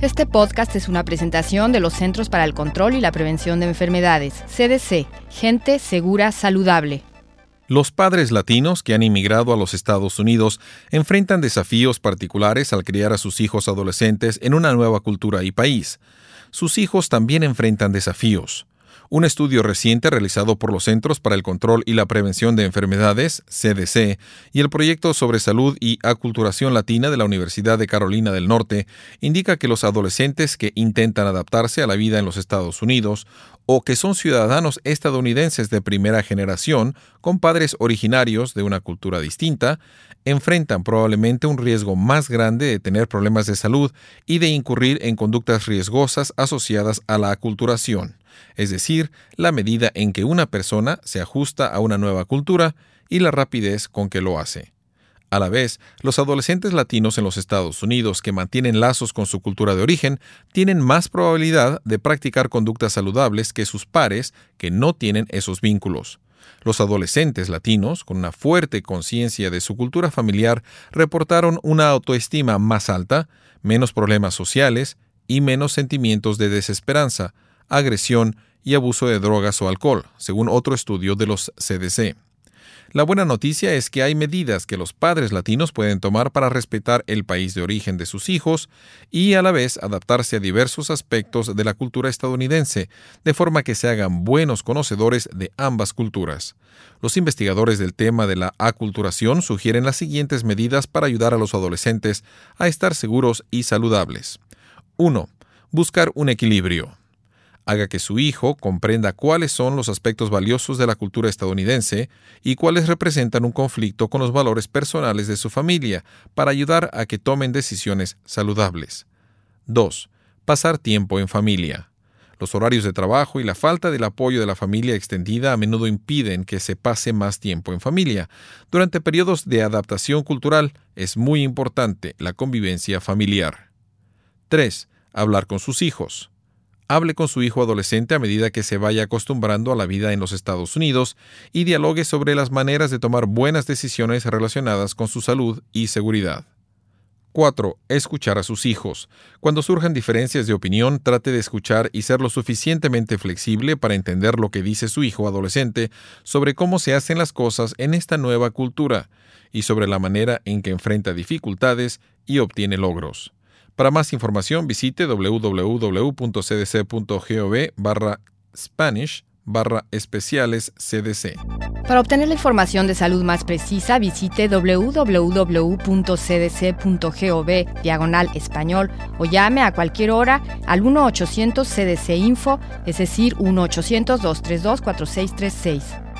Este podcast es una presentación de los Centros para el Control y la Prevención de Enfermedades, CDC, Gente Segura Saludable. Los padres latinos que han inmigrado a los Estados Unidos enfrentan desafíos particulares al criar a sus hijos adolescentes en una nueva cultura y país. Sus hijos también enfrentan desafíos. Un estudio reciente realizado por los Centros para el Control y la Prevención de Enfermedades, CDC, y el Proyecto sobre Salud y Aculturación Latina de la Universidad de Carolina del Norte indica que los adolescentes que intentan adaptarse a la vida en los Estados Unidos o que son ciudadanos estadounidenses de primera generación con padres originarios de una cultura distinta, enfrentan probablemente un riesgo más grande de tener problemas de salud y de incurrir en conductas riesgosas asociadas a la aculturación, es decir, la medida en que una persona se ajusta a una nueva cultura y la rapidez con que lo hace. A la vez, los adolescentes latinos en los Estados Unidos que mantienen lazos con su cultura de origen tienen más probabilidad de practicar conductas saludables que sus pares que no tienen esos vínculos. Los adolescentes latinos, con una fuerte conciencia de su cultura familiar, reportaron una autoestima más alta, menos problemas sociales y menos sentimientos de desesperanza, agresión y abuso de drogas o alcohol, según otro estudio de los CDC. La buena noticia es que hay medidas que los padres latinos pueden tomar para respetar el país de origen de sus hijos y a la vez adaptarse a diversos aspectos de la cultura estadounidense, de forma que se hagan buenos conocedores de ambas culturas. Los investigadores del tema de la aculturación sugieren las siguientes medidas para ayudar a los adolescentes a estar seguros y saludables. 1. Buscar un equilibrio. Haga que su hijo comprenda cuáles son los aspectos valiosos de la cultura estadounidense y cuáles representan un conflicto con los valores personales de su familia para ayudar a que tomen decisiones saludables. 2. Pasar tiempo en familia. Los horarios de trabajo y la falta del apoyo de la familia extendida a menudo impiden que se pase más tiempo en familia. Durante periodos de adaptación cultural es muy importante la convivencia familiar. 3. Hablar con sus hijos. Hable con su hijo adolescente a medida que se vaya acostumbrando a la vida en los Estados Unidos y dialogue sobre las maneras de tomar buenas decisiones relacionadas con su salud y seguridad. 4. Escuchar a sus hijos. Cuando surjan diferencias de opinión, trate de escuchar y ser lo suficientemente flexible para entender lo que dice su hijo adolescente sobre cómo se hacen las cosas en esta nueva cultura y sobre la manera en que enfrenta dificultades y obtiene logros. Para más información, visite www.cdc.gov/Spanish/especiales-CDC. Para obtener la información de salud más precisa, visite www.cdc.gov/español o llame a cualquier hora al 1-800-CDC-INFO, es decir, 1-800-232-4636.